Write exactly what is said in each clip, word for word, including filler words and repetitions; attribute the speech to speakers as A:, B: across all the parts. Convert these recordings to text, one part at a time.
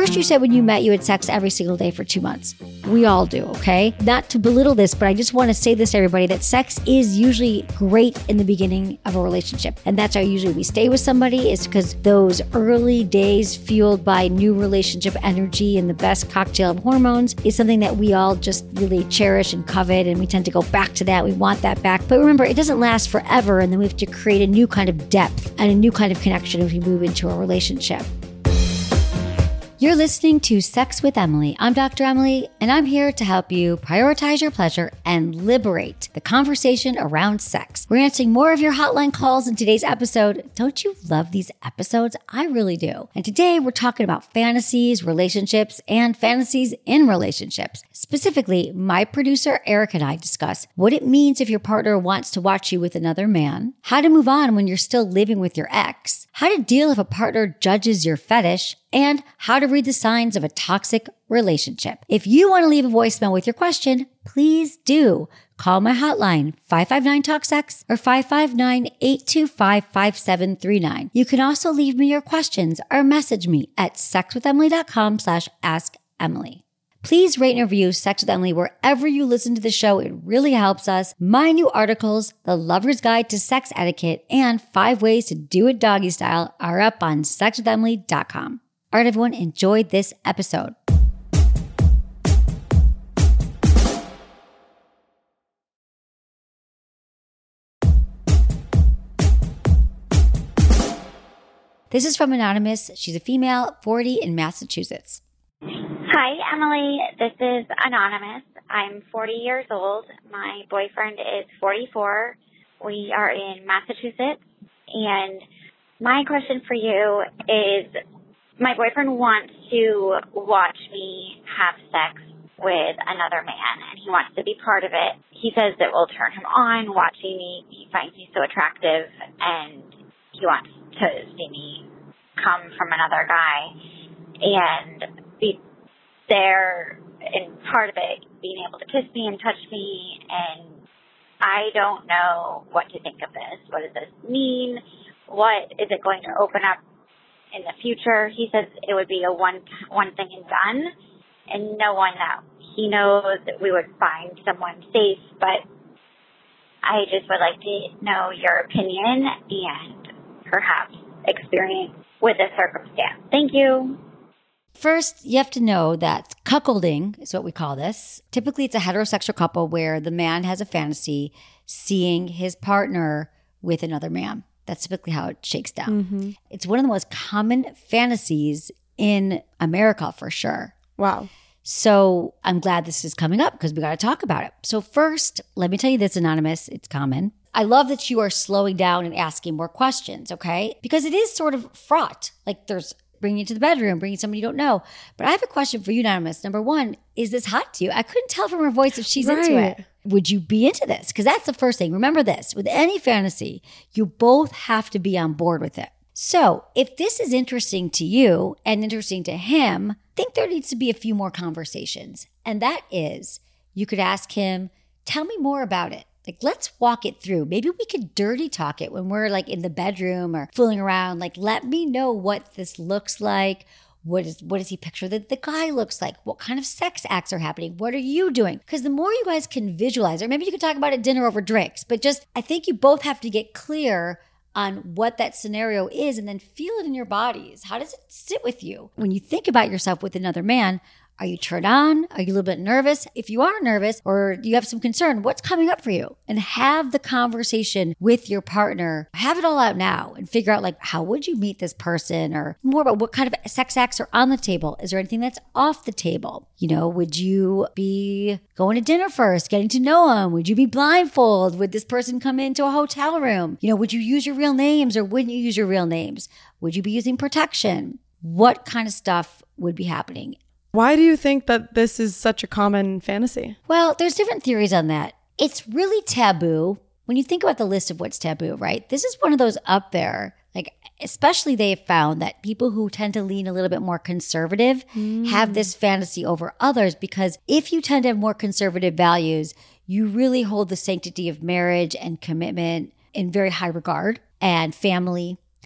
A: First, you said when you met, you had sex every single day for two months. We all do, okay? Not to belittle this, but I just want to say this to everybody, that sex is usually great in the beginning of a relationship. And that's how usually we stay with somebody, is because those early days fueled by new relationship energy and the best cocktail of hormones is something that we all just really cherish and covet. And we tend to go back to that. We want that back. But remember, it doesn't last forever. And then we have to create a new kind of depth and a new kind of connection if we move into a relationship. You're listening to Sex with Emily. I'm Doctor Emily, and I'm here to help you prioritize your pleasure and liberate the conversation around sex. We're answering more of your hotline calls in today's episode. Don't you love these episodes? I really do. And today we're talking about fantasies, relationships, and fantasies in relationships. Specifically, my producer Eric and I discuss what it means if your partner wants to watch you with another man, how to move on when you're still living with your ex, how to deal if a partner judges your fetish, and how to read the signs of a toxic relationship. If you want to leave a voicemail with your question, please do. Call my hotline, five five nine, talk sex, or five five nine, eight two five, five seven three nine. You can also leave me your questions or message me at sexwithemily.com slash ask Emily. Please rate and review Sex with Emily wherever you listen to the show. It really helps us. My new articles, The Lover's Guide to Sex Etiquette and Five Ways to Do It Doggy Style, are up on sex with emily dot com. All right, everyone, enjoy this episode. This is from Anonymous. She's a female, forty, in Massachusetts.
B: Hi, Emily. This is Anonymous. I'm forty years old. My boyfriend is forty-four. We are in Massachusetts. And my question for you is, my boyfriend wants to watch me have sex with another man, and he wants to be part of it. He says it will turn him on watching me. He finds me so attractive, and he wants to see me come from another guy and be there, and part of it being able to kiss me and touch me. And I don't know what to think of this. What does this mean? What is it going to open up in the future? He says it would be a one one thing and done, and no one that he knows that we would find someone safe. But I just would like to know your opinion and perhaps experience with this circumstance. Thank you.
A: First, you have to know that cuckolding is what we call this. Typically, it's a heterosexual couple where the man has a fantasy seeing his partner with another man. That's typically how it shakes down. Mm-hmm. It's one of the most common fantasies in America, for sure.
C: Wow.
A: So I'm glad this is coming up because we got to talk about it. So first, let me tell you this, Anonymous. It's common. I love that you are slowing down and asking more questions, okay? Because it is sort of fraught. Like there's bringing you to the bedroom, bringing somebody you don't know. But I have a question for you, Anonymous. Number one, is this hot to you? I couldn't tell from her voice if she's right. into it. Would you be into this? Because that's the first thing. Remember this, with any fantasy, you both have to be on board with it. So if this is interesting to you and interesting to him, I think there needs to be a few more conversations. And that is, you could ask him, tell me more about it. Like, let's walk it through. Maybe we could dirty talk it when we're like in the bedroom or fooling around. Like, let me know what this looks like. What is what does he picture that the guy looks like? What kind of sex acts are happening? What are you doing? Because the more you guys can visualize, or maybe you could talk about it at dinner over drinks, but just, I think you both have to get clear on what that scenario is and then feel it in your bodies. How does it sit with you? When you think about yourself with another man, are you turned on? Are you a little bit nervous? If you are nervous or you have some concern, what's coming up for you? And have the conversation with your partner. Have it all out now and figure out, like, how would you meet this person, or more about what kind of sex acts are on the table? Is there anything that's off the table? You know, would you be going to dinner first, getting to know him? Would you be blindfolded? Would this person come into a hotel room? You know, would you use your real names or wouldn't you use your real names? Would you be using protection? What kind of stuff would be happening?
C: Why do you think that this is such a common fantasy?
A: Well, there's different theories on that. It's really taboo. When you think about the list of what's taboo, right? This is one of those up there. Like, especially they have found that people who tend to lean a little bit more conservative mm. have this fantasy over others, because if you tend to have more conservative values, you really hold the sanctity of marriage and commitment in very high regard, and family.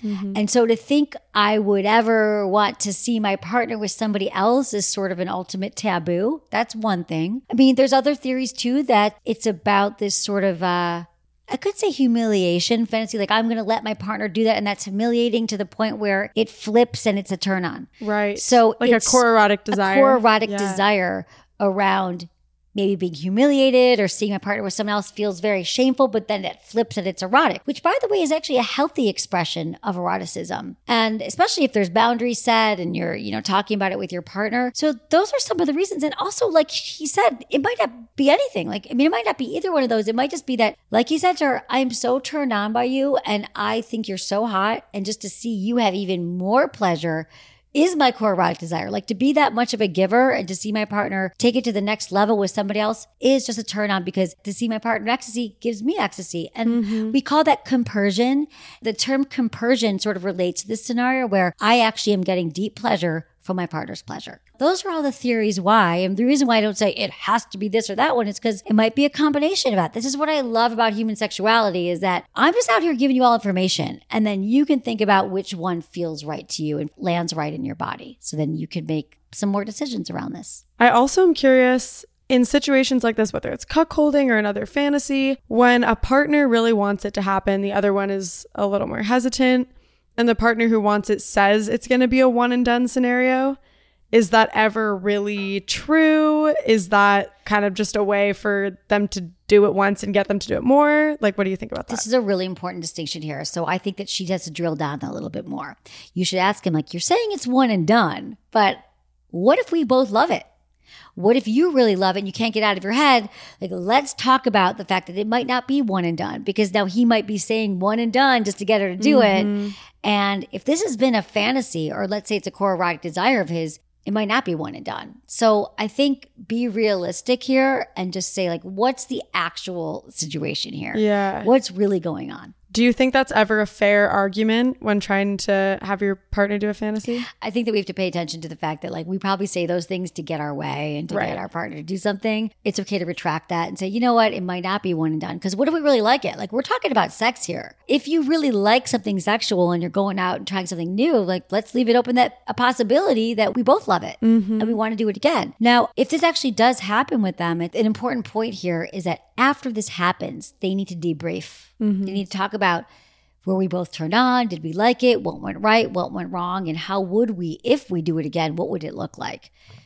A: Mm-hmm. And so to think I would ever want to see my partner with somebody else is sort of an ultimate taboo. That's one thing. I mean, there's other theories too that it's about this sort of, uh, I could say humiliation fantasy. Like I'm going to let my partner do that. And that's humiliating to the point where it flips and it's a turn on.
C: Right.
A: So
C: like a core erotic desire.
A: A core erotic
C: yeah.
A: desire around maybe being humiliated or seeing my partner with someone else feels very shameful, but then it flips and it's erotic, which by the way is actually a healthy expression of eroticism. And especially if there's boundaries set and you're, you know, talking about it with your partner. So those are some of the reasons. And also, like he said, it might not be anything. Like, I mean, it might not be either one of those. It might just be that, like he said to her, I'm so turned on by you and I think you're so hot. And just to see you have even more pleasure is my core erotic desire. Like to be that much of a giver and to see my partner take it to the next level with somebody else is just a turn on, because to see my partner in ecstasy gives me ecstasy. And mm-hmm. we call that compersion. The term compersion sort of relates to this scenario where I actually am getting deep pleasure from my partner's pleasure. Those are all the theories why. And the reason why I don't say it has to be this or that one is because it might be a combination of that. This is what I love about human sexuality is that I'm just out here giving you all information. And then you can think about which one feels right to you and lands right in your body. So then you can make some more decisions around this.
C: I also am curious in situations like this, whether it's cuckolding or another fantasy, when a partner really wants it to happen, the other one is a little more hesitant, and the partner who wants it says it's going to be a one and done scenario. Is that ever really true? Is that kind of just a way for them to do it once and get them to do it more? Like, what do you think about that?
A: This is a really important distinction here. So I think that she has to drill down a little bit more. You should ask him, like, you're saying it's one and done, but what if we both love it? What if you really love it and you can't get out of your head? Like, let's talk about the fact that it might not be one and done, because now he might be saying one and done just to get her to do mm-hmm. it. And if this has been a fantasy, or let's say it's a core erotic desire of his, it might not be one and done. So I think be realistic here and just say, like, what's the actual situation here?
C: Yeah.
A: What's really going on?
C: Do you think that's ever a fair argument when trying to have your partner do a fantasy?
A: I think that we have to pay attention to the fact that, like, we probably say those things to get our way and to right. get our partner to do something. It's okay to retract that and say, you know what, it might not be one and done. Because what if we really like it? Like, we're talking about sex here. If you really like something sexual and you're going out and trying something new, like, let's leave it open that a possibility that we both love it mm-hmm. and we want to do it again. Now, if this actually does happen with them, an important point here is that after this happens, they need to debrief. Mm-hmm. They need to talk about, were we both turned on? Did we like it? What went right? What went wrong? And how would we, if we do it again, what would it look like?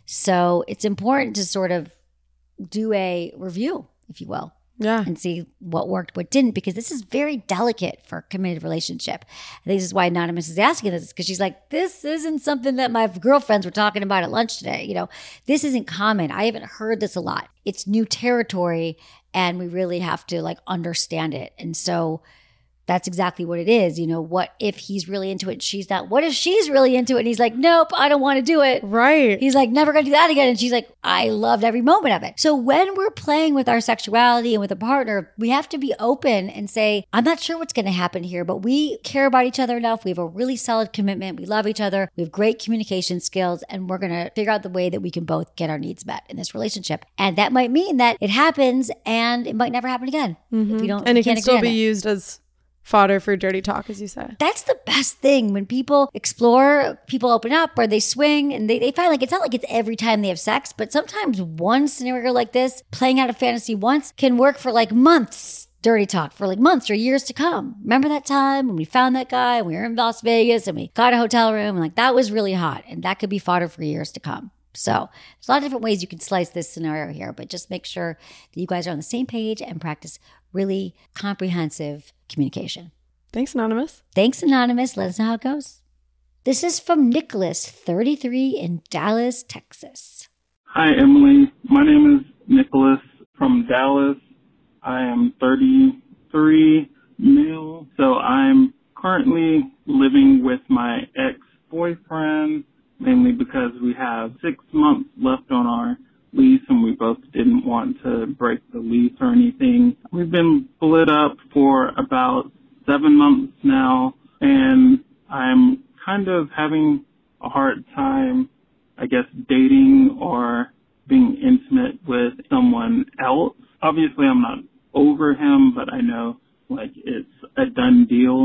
A: So it's important to sort of do a review, if you will.
C: Yeah.
A: And see what worked, what didn't, because this is very delicate for a committed relationship. I think this is why Anonymous is asking this, because she's like, this isn't something that my girlfriends were talking about at lunch today. You know, this isn't common. I haven't heard this a lot. It's new territory and we really have to like understand it. And so that's exactly what it is. You know, what if he's really into it and she's not? What if she's really into it and he's like, nope, I don't want to do it.
C: Right.
A: He's like, never going to do that again. And she's like, I loved every moment of it. So when we're playing with our sexuality and with a partner, we have to be open and say, I'm not sure what's going to happen here, but we care about each other enough. We have a really solid commitment. We love each other. We have great communication skills, and we're going to figure out the way that we can both get our needs met in this relationship. And that might mean that it happens and it might never happen again. Mm-hmm. If you don't,
C: and
A: you
C: it can
A: can't
C: still
A: agree
C: be
A: on it.
C: used as fodder for dirty talk, as you said.
A: That's the best thing. When people explore, people open up or they swing, and they, they find like, it's not like it's every time they have sex, but sometimes one scenario like this, playing out a fantasy once, can work for like months. Dirty talk for like months or years to come. Remember that time when we found that guy and we were in Las Vegas and we got a hotel room and like that was really hot, and that could be fodder for years to come. So there's a lot of different ways you can slice this scenario here, but just make sure that you guys are on the same page and practice really comprehensive communication.
C: Thanks, Anonymous.
A: Thanks, Anonymous. Let us know how it goes. This is from Nicholas, thirty-three, in Dallas, Texas.
D: Hi, Emily. My name is Nicholas from Dallas. I am thirty-three, male. So I'm currently living with my ex-boyfriend, mainly because we have six months left on our lease and we both didn't want to break the lease or anything. We've been split up for about seven months now, and I'm kind of having a hard time, I guess, dating or being intimate with someone else. Obviously, I'm not over him, but I know, like, it's a done deal.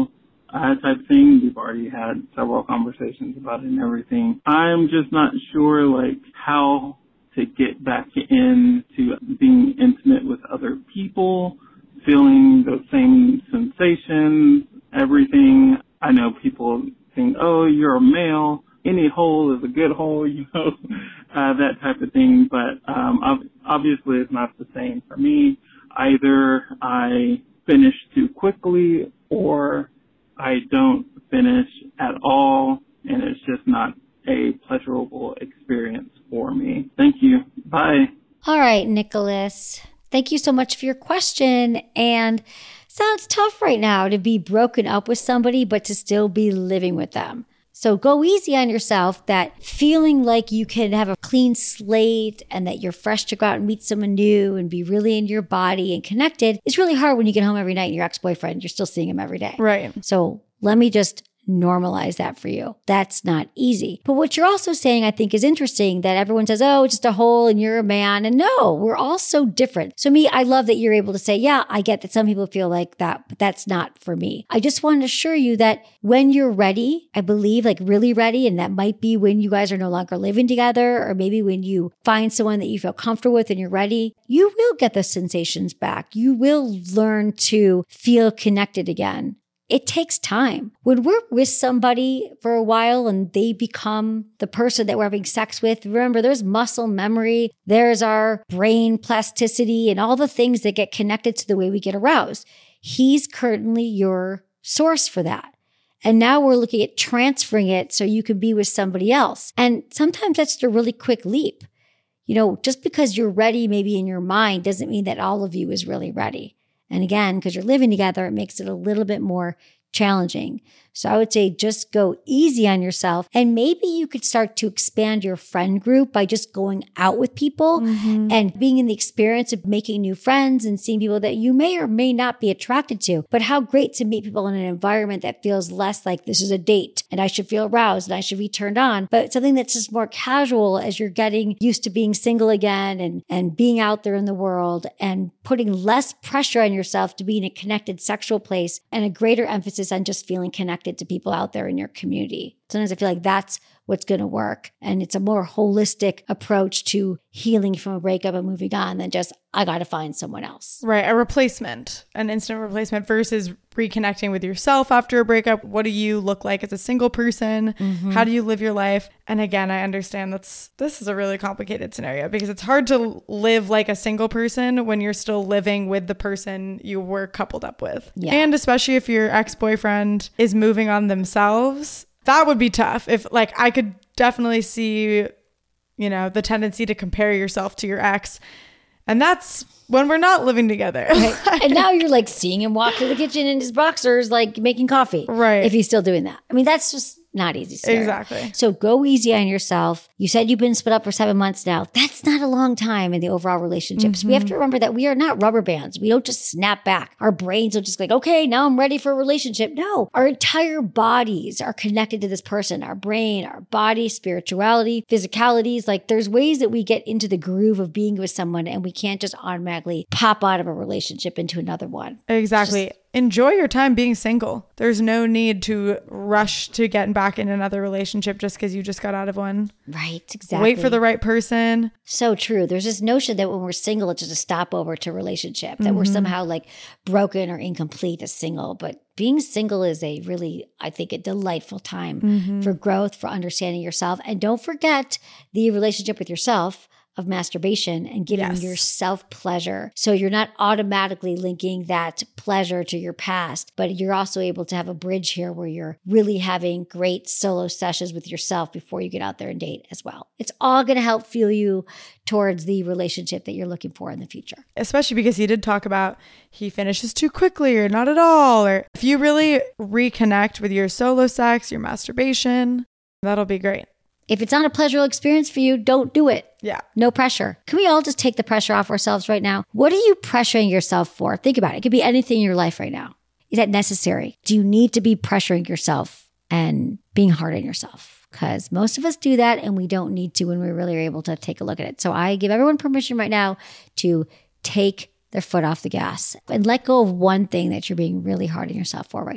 D: uh, type thing. We've already had several conversations about it and everything. I'm just not sure, like, how to get back into being intimate with other people, feeling those same sensations, everything. I know people think, oh, you're a male. Any hole is a good hole, you know, uh, that type of thing. But um, obviously it's not the same for me. Either I finish too quickly or I don't finish at all, and it's just not a pleasurable experience for me. Thank you. Bye.
A: All right, Nicholas. Thank you so much for your question. And sounds tough right now to be broken up with somebody, but to still be living with them. So go easy on yourself. That feeling like you can have a clean slate and that you're fresh to go out and meet someone new and be really in your body and connected is really hard when you get home every night and your ex-boyfriend, you're still seeing him every day.
C: Right.
A: So let me just normalize that for you. That's not easy. But what you're also saying, I think, is interesting, that everyone says, oh, it's just a hole and you're a man. And no, we're all so different. So me, I love that you're able to say, yeah, I get that some people feel like that, but that's not for me. I just want to assure you that when you're ready, I believe, like really ready, and that might be when you guys are no longer living together, or maybe when you find someone that you feel comfortable with and you're ready, you will get those sensations back. You will learn to feel connected again. It takes time. When we're with somebody for a while and they become the person that we're having sex with, remember, there's muscle memory, there's our brain plasticity and all the things that get connected to the way we get aroused. He's currently your source for that. And now we're looking at transferring it so you can be with somebody else. And sometimes that's just a really quick leap. You know, just because you're ready maybe in your mind doesn't mean that all of you is really ready. And again, because you're living together, it makes it a little bit more challenging. So I would say just go easy on yourself. And maybe you could start to expand your friend group by just going out with people mm-hmm. and being in the experience of making new friends and seeing people that you may or may not be attracted to. But how great to meet people in an environment that feels less like this is a date and I should feel aroused and I should be turned on, but something that's just more casual as you're getting used to being single again and, and being out there in the world and putting less pressure on yourself to be in a connected sexual place and a greater emphasis on just feeling connected to people out there in your community. Sometimes I feel like that's what's going to work. And it's a more holistic approach to healing from a breakup and moving on than just, I got to find someone else.
C: Right. A replacement, an instant replacement versus reconnecting with yourself after a breakup. What do you look like as a single person? Mm-hmm. How do you live your life? And again, I understand that's, this is a really complicated scenario because it's hard to live like a single person when you're still living with the person you were coupled up with. Yeah. And especially if your ex-boyfriend is moving on themselves, that would be tough. If like, I could definitely see, you know, the tendency to compare yourself to your ex. And that's when we're not living together.
A: Right. And now you're like seeing him walk to the kitchen in his boxers, like making coffee.
C: Right.
A: If he's still doing that. I mean, that's just not easy scenario.
C: Exactly.
A: So go easy on yourself. You said you've been split up for seven months now. That's not a long time in the overall relationship. Mm-hmm. So we have to remember that we are not rubber bands. We don't just snap back. Our brains are just like, okay, now I'm ready for a relationship. No, our entire bodies are connected to this person. Our brain, our body, spirituality, physicalities. Like there's ways that we get into the groove of being with someone and we can't just automatically pop out of a relationship into another one.
C: Exactly. Just enjoy your time being single. There's no need to rush to get back in another relationship just because you just got out of one.
A: Right, exactly.
C: Wait for the right person.
A: So true. There's this notion that when we're single, it's just a stopover to relationship, that mm-hmm. we're somehow like broken or incomplete as single. But being single is a really, I think, a delightful time mm-hmm. for growth, for understanding yourself. And don't forget the relationship with yourself of masturbation and giving yes. yourself pleasure. So you're not automatically linking that pleasure to your past, but you're also able to have a bridge here where you're really having great solo sessions with yourself before you get out there and date as well. It's all going to help fuel you towards the relationship that you're looking for in the future.
C: Especially because he did talk about he finishes too quickly or not at all. Or if you really reconnect with your solo sex, your masturbation, that'll be great.
A: If it's not a pleasurable experience for you, don't do it.
C: Yeah.
A: No pressure. Can we all just take the pressure off ourselves right now? What are you pressuring yourself for? Think about it. It could be anything in your life right now. Is that necessary? Do you need to be pressuring yourself and being hard on yourself? Because most of us do that and we don't need to when we really are able to take a look at it. So I give everyone permission right now to take their foot off the gas and let go of one thing that you're being really hard on yourself for right now.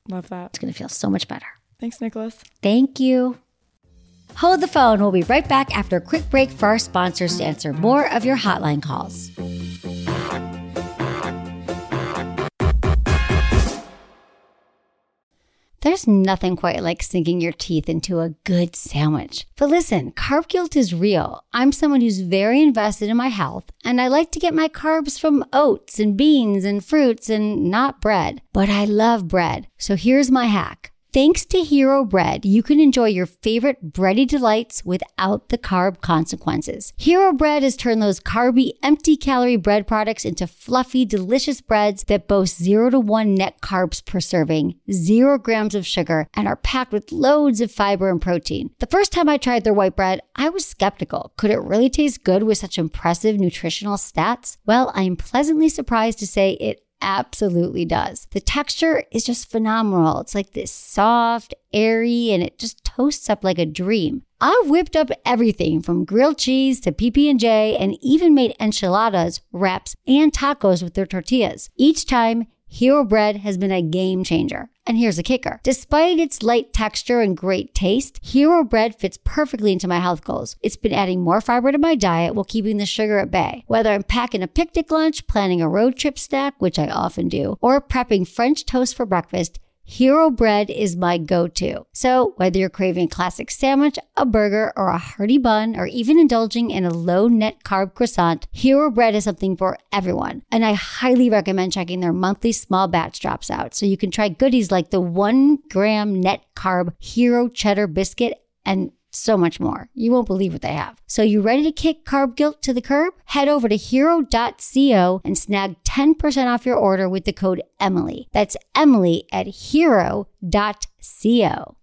C: Love that.
A: It's going to feel so much better.
C: Thanks, Nicholas.
A: Thank you. Hold the phone. We'll be right back after a quick break for our sponsors to answer more of your hotline calls. There's nothing quite like sinking your teeth into a good sandwich. But listen, carb guilt is real. I'm someone who's very invested in my health, and I like to get my carbs from oats and beans and fruits and not bread. But I love bread. So here's my hack. Thanks to Hero Bread, you can enjoy your favorite bready delights without the carb consequences. Hero Bread has turned those carby, empty-calorie bread products into fluffy, delicious breads that boast zero to one net carbs per serving, zero grams of sugar, and are packed with loads of fiber and protein. The first time I tried their white bread, I was skeptical. Could it really taste good with such impressive nutritional stats? Well, I am pleasantly surprised to say it absolutely does. The texture is just phenomenal. It's like this soft, airy, and it just toasts up like a dream. I've whipped up everything from grilled cheese to P B and J and even made enchiladas, wraps, and tacos with their tortillas. Each time, Hero Bread has been a game changer. And here's the kicker. Despite its light texture and great taste, Hero Bread fits perfectly into my health goals. It's been adding more fiber to my diet while keeping the sugar at bay. Whether I'm packing a picnic lunch, planning a road trip snack, which I often do, or prepping French toast for breakfast, Hero Bread is my go-to. So whether you're craving a classic sandwich, a burger, or a hearty bun, or even indulging in a low-net carb croissant, Hero Bread is something for everyone. And I highly recommend checking their monthly small batch drops out so you can try goodies like the one gram net carb Hero Cheddar Biscuit and so much more. You won't believe what they have. So you ready to kick carb guilt to the curb? Head over to hero dot co and snag ten percent off your order with the code Emily. That's Emily at hero dot co.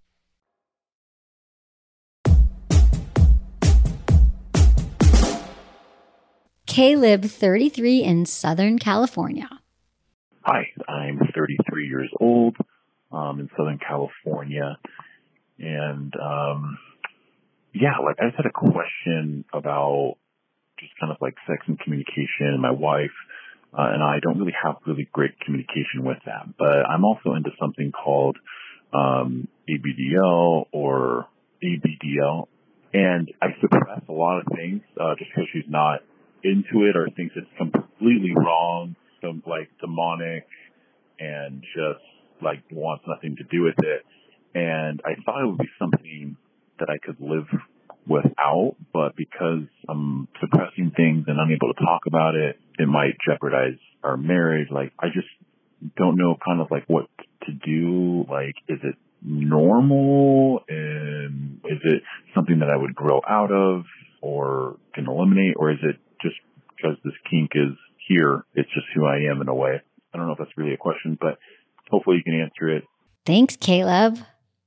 A: Caleb, thirty-three, in Southern California.
E: Hi, I'm thirty-three years old um, in Southern California. And, um, yeah, like I just had a question about just kind of like sex and communication. My wife uh, and I don't really have really great communication with that, but I'm also into something called um, A B D L or A B D L, and I suppress a lot of things uh, just because she's not into it or thinks it's completely wrong, so like demonic, and just like wants nothing to do with it. And I thought it would be something that I could live without, but because I'm suppressing things and unable to talk about it, it might jeopardize our marriage. Like, I just don't know kind of like what to do. Like, is it normal? And is it something that I would grow out of or can eliminate? Or is it just because this kink is here, it's just who I am in a way? I don't know if that's really a question, but hopefully you can answer it.
A: Thanks, Caleb.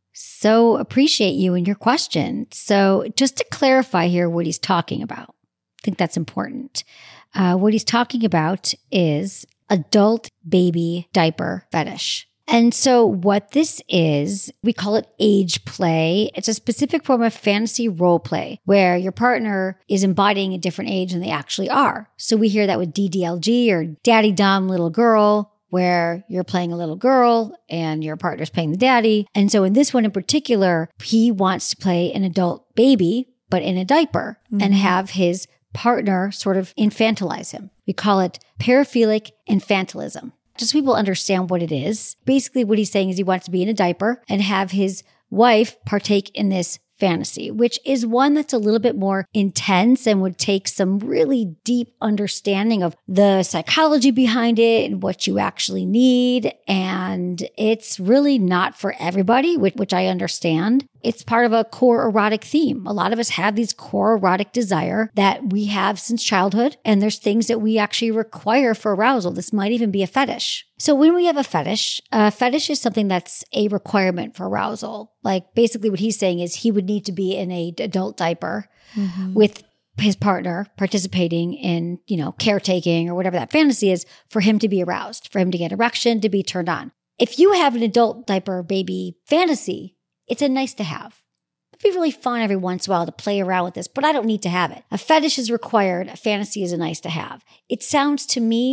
A: So appreciate you and your question. So just to clarify here what he's talking about, I think that's important. Uh, what he's talking about is adult baby diaper fetish. And so what this is, we call it age play. It's a specific form of fantasy role play where your partner is embodying a different age than they actually are. So we hear that with D D L G or Daddy Dom Little Girl, where you're playing a little girl and your partner's playing the daddy. And so in this one in particular, he wants to play an adult baby, but in a diaper, mm-hmm. and have his partner sort of infantilize him. We call it paraphilic infantilism. Just so people understand what it is. Basically what he's saying is he wants to be in a diaper and have his wife partake in this fantasy, which is one that's a little bit more intense and would take some really deep understanding of the psychology behind it and what you actually need. And it's really not for everybody, which, which I understand. It's part of a core erotic theme. A lot of us have these core erotic desire that we have since childhood, and there's things that we actually require for arousal. This might even be a fetish. So when we have a fetish, a fetish is something that's a requirement for arousal. Like basically what he's saying is he would need to be in a adult diaper mm-hmm. with his partner participating in, you know, caretaking or whatever that fantasy is for him to be aroused, for him to get erection, to be turned on. If you have an adult diaper baby fantasy, it's a nice to have. It'd be really fun every once in a while to play around with this, but I don't need to have it. A fetish is required. A fantasy is a nice to have. It sounds to me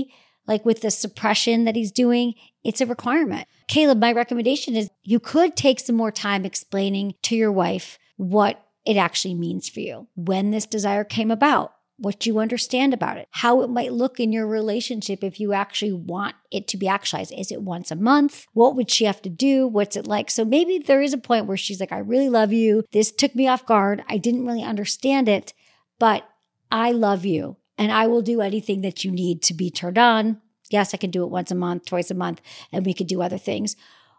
A: like with the suppression that he's doing, it's a requirement. Caleb, my recommendation is you could take some more time explaining to your wife what it actually means for you, when this desire came about, what you understand about it, how it might look in your relationship if you actually want it to be actualized. Is it once a month? What would she have to do? What's it like? So maybe there is a point where she's like, I really love you. This took me off guard. I didn't really understand it, but I love you and I will do anything that you need to be turned on. Yes, I can do it once a month, twice a month, and we could do other things.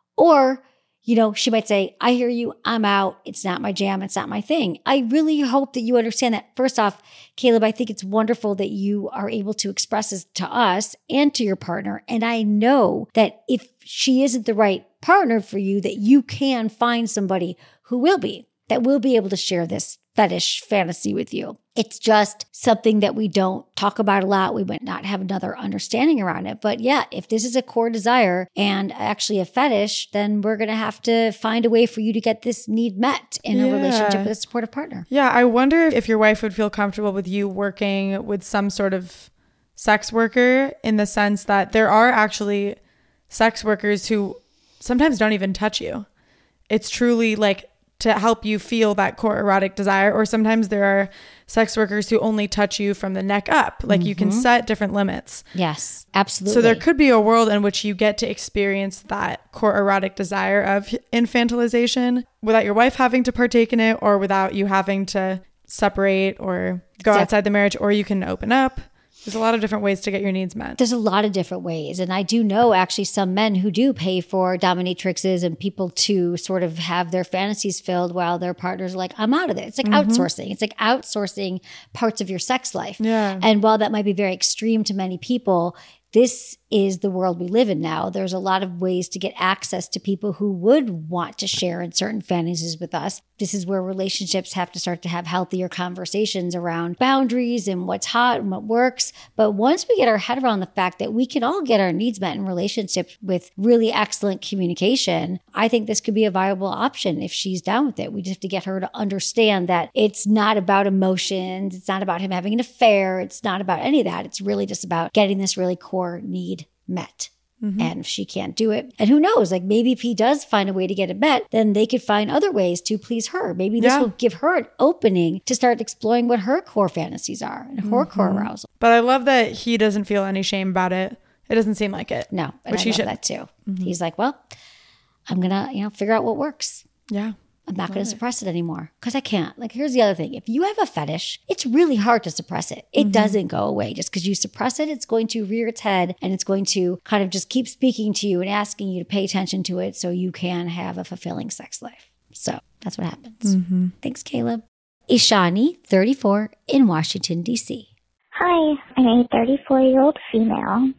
A: Or, you know, she might say, I hear you, I'm out. It's not my jam. It's not my thing. I really hope that you understand that. First off, Caleb, I think it's wonderful that you are able to express this to us and to your partner. And I know that if she isn't the right partner for you, that you can find somebody who will be, that will be able to share this fetish fantasy with you. It's just something that we don't talk about a lot. We might not have another understanding around it. But yeah, if this is a core desire and actually a fetish, then we're going to have to find a way for you to get this need met in
C: yeah.
A: a relationship with a supportive partner.
C: Yeah, I wonder if your wife would feel comfortable with you working with some sort of sex worker, in the sense that there are actually sex workers who sometimes don't even touch you. It's truly like to help you feel that core erotic desire. Or sometimes there are sex workers who only touch you from the neck up. Like mm-hmm. you can set different limits.
A: Yes, absolutely.
C: So there could be a world in which you get to experience that core erotic desire of infantilization without your wife having to partake in it, or without you having to separate or go exactly. outside the marriage, or you can open up. There's a lot of different ways to get your needs met.
A: There's a lot of different ways. And I do know actually some men who do pay for dominatrixes and people to sort of have their fantasies filled while their partners are like, I'm out of it. It's like mm-hmm. outsourcing. It's like outsourcing parts of your sex life.
C: Yeah.
A: And while that might be very extreme to many people, this is the world we live in now. There's a lot of ways to get access to people who would want to share in certain fantasies with us. This is where relationships have to start to have healthier conversations around boundaries and what's hot and what works. But once we get our head around the fact that we can all get our needs met in relationships with really excellent communication, I think this could be a viable option if she's down with it. We just have to get her to understand that it's not about emotions. It's not about him having an affair. It's not about any of that. It's really just about getting this really core need met. Mm-hmm. And if she can't do it, and who knows, like maybe if he does find a way to get it met, then they could find other ways to please her. Maybe this yeah. will give her an opening to start exploring what her core fantasies are and her mm-hmm. core arousal.
C: But I love that he doesn't feel any shame about it. It doesn't seem like it.
A: No, and
C: which
A: I
C: he
A: love
C: should.
A: that too. Mm-hmm. He's like, well, I'm going to, you know, figure out what works.
C: Yeah.
A: I'm not going to suppress it anymore because I can't. Like, here's the other thing. If you have a fetish, it's really hard to suppress it. It mm-hmm. doesn't go away. Just because you suppress it, it's going to rear its head and it's going to kind of just keep speaking to you and asking you to pay attention to it so you can have a fulfilling sex life. So that's what happens.
C: Mm-hmm.
A: Thanks, Caleb. Ishani, thirty-four, in Washington, D C.
F: Hi, I'm a thirty-four-year-old female,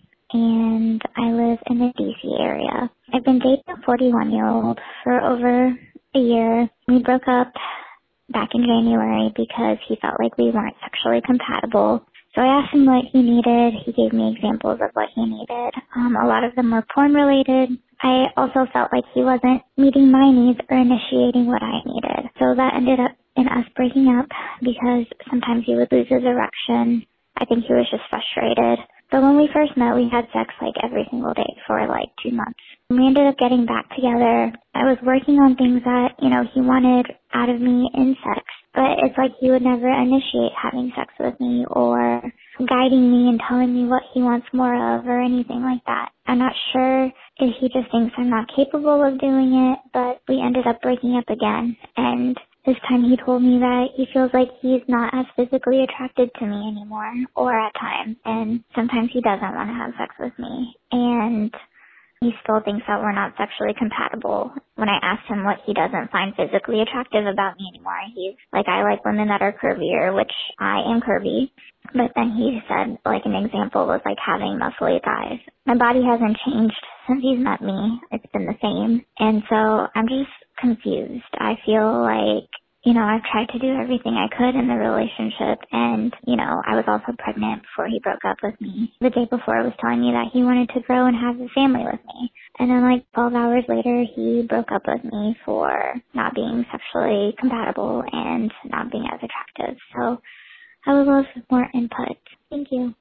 F: and I live in the D C area. I've been dating a forty-one-year-old for over a year. We broke up back in January because he felt like we weren't sexually compatible. So I asked him what he needed. He gave me examples of what he needed. Um, a lot of them were porn related. I also felt like he wasn't meeting my needs or initiating what I needed. So that ended up in us breaking up because sometimes he would lose his erection. I think he was just frustrated. But when we first met, we had sex like every single day for like two months. We ended up getting back together. I was working on things that, you know, he wanted out of me in sex. But it's like he would never initiate having sex with me or guiding me and telling me what he wants more of or anything like that. I'm not sure if he just thinks I'm not capable of doing it, but we ended up breaking up again. And this time he told me that he feels like he's not as physically attracted to me anymore, or at times, and sometimes he doesn't want to have sex with me. And he still thinks that we're not sexually compatible. When I asked him what he doesn't find physically attractive about me anymore, he's like, I like women that are curvier, which I am curvy. But then he said, like, an example was like having muscly thighs. My body hasn't changed since he's met me. It's been the same. And so I'm just confused. I feel like, you know, I've tried to do everything I could in the relationship, and, you know, I was also pregnant before he broke up with me. The day before, he was telling me that he wanted to grow and have a family with me. And then, like, twelve hours later, he broke up with me for not being sexually compatible and not being as attractive. So I would love more input. Thank you.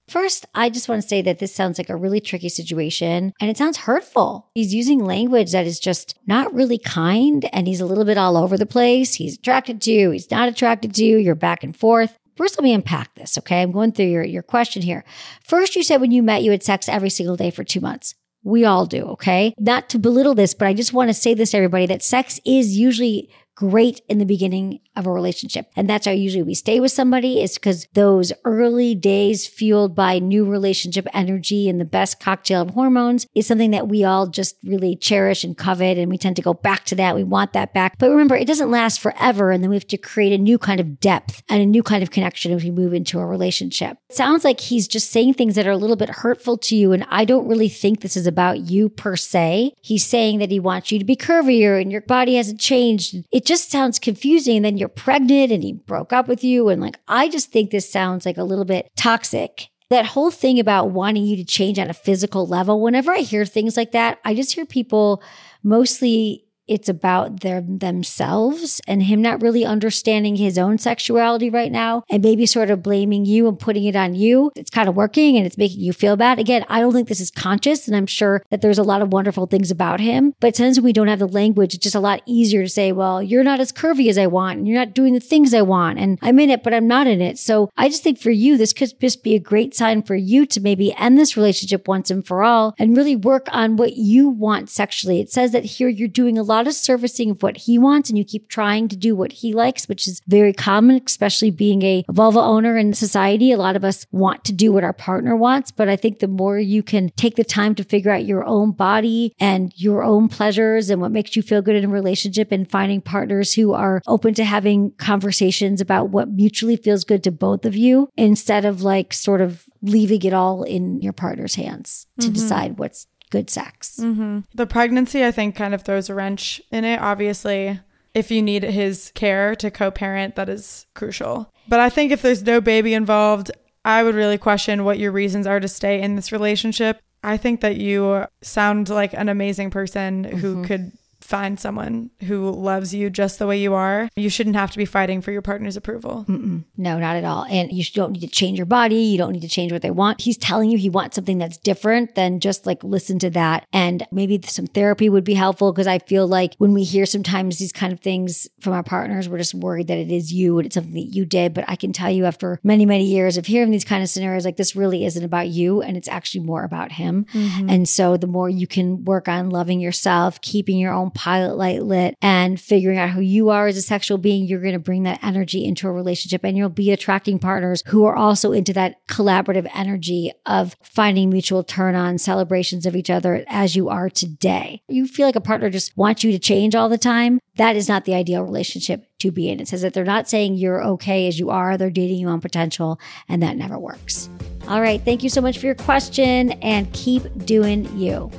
A: First, I just want to say that this sounds like a really tricky situation and it sounds hurtful. He's using language that is just not really kind and he's a little bit all over the place. He's attracted to you. He's not attracted to you. You're back and forth. First, let me unpack this, okay? I'm going through your, your question here. First, you said when you met, you had sex every single day for two months. We all do, okay? Not to belittle this, but I just want to say this to everybody that sex is usually great in the beginning of a relationship. And that's how usually we stay with somebody, is because those early days fueled by new relationship energy and the best cocktail of hormones is something that we all just really cherish and covet. And we tend to go back to that. We want that back. But remember, it doesn't last forever. And then we have to create a new kind of depth and a new kind of connection as we move into a relationship. It sounds like he's just saying things that are a little bit hurtful to you. And I don't really think this is about you per se. He's saying that he wants you to be curvier and your body hasn't changed. It just sounds confusing. And then you're pregnant and he broke up with you. And like, I just think this sounds like a little bit toxic. That whole thing about wanting you to change on a physical level, whenever I hear things like that, I just hear people mostly it's about their themselves and him not really understanding his own sexuality right now and maybe sort of blaming you and putting it on you. It's kind of working and it's making you feel bad. Again, I don't think this is conscious and I'm sure that there's a lot of wonderful things about him, but sometimes when we don't have the language, it's just a lot easier to say, well, you're not as curvy as I want and you're not doing the things I want and I'm in it, but I'm not in it. So I just think for you, this could just be a great sign for you to maybe end this relationship once and for all and really work on what you want sexually. It says that here you're doing a lot of servicing of what he wants and you keep trying to do what he likes, which is very common, especially being a vulva owner in society. A lot of us want to do what our partner wants, but I think the more you can take the time to figure out your own body and your own pleasures and what makes you feel good in a relationship and finding partners who are open to having conversations about what mutually feels good to both of you instead of like sort of leaving it all in your partner's hands to mm-hmm. decide what's good sex.
C: Mm-hmm. The pregnancy, I think, kind of throws a wrench in it. Obviously, if you need his care to co-parent, that is crucial. But I think if there's no baby involved, I would really question what your reasons are to stay in this relationship. I think that you sound like an amazing person who mm-hmm. could find someone who loves you just the way you are. You shouldn't have to be fighting for your partner's approval.
A: Mm-mm. No, not at all. And you don't need to change your body. You don't need to change what they want. He's telling you he wants something that's different, then just like listen to that. And maybe some therapy would be helpful because I feel like when we hear sometimes these kind of things from our partners, we're just worried that it is you and it's something that you did. But I can tell you after many, many years of hearing these kind of scenarios, like this really isn't about you and it's actually more about him. Mm-hmm. And so the more you can work on loving yourself, keeping your own pilot light lit and figuring out who you are as a sexual being, you're going to bring that energy into a relationship and you'll be attracting partners who are also into that collaborative energy of finding mutual turn on celebrations of each other as you are today. You feel like a partner just wants you to change all the time. That is not the ideal relationship to be in. It says that they're not saying you're okay as you are. They're dating you on potential and that never works. All right. Thank you so much for your question and keep doing you.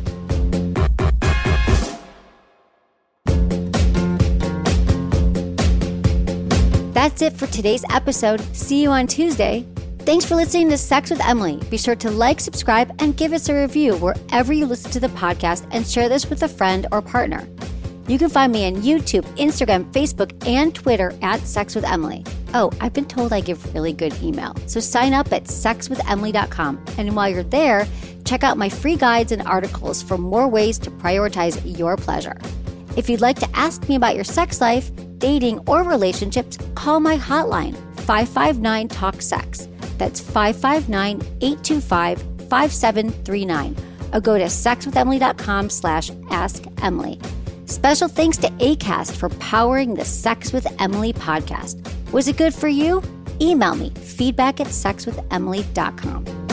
A: That's it for today's episode. See you on Tuesday. Thanks for listening to Sex with Emily. Be sure to like, subscribe, and give us a review wherever you listen to the podcast and share this with a friend or partner. You can find me on YouTube, Instagram, Facebook, and Twitter at Sex with Emily. Oh, I've been told I give really good email. So sign up at sex with emily dot com. And while you're there, check out my free guides and articles for more ways to prioritize your pleasure. If you'd like to ask me about your sex life, dating, or relationships, call my hotline, five five nine, talk sex. That's five five nine, eight two five, five seven three nine. Or go to sex with emily dot com slash ask emily. Special thanks to Acast for powering the Sex with Emily podcast. Was it good for you? Email me, feedback at sex with emily dot com.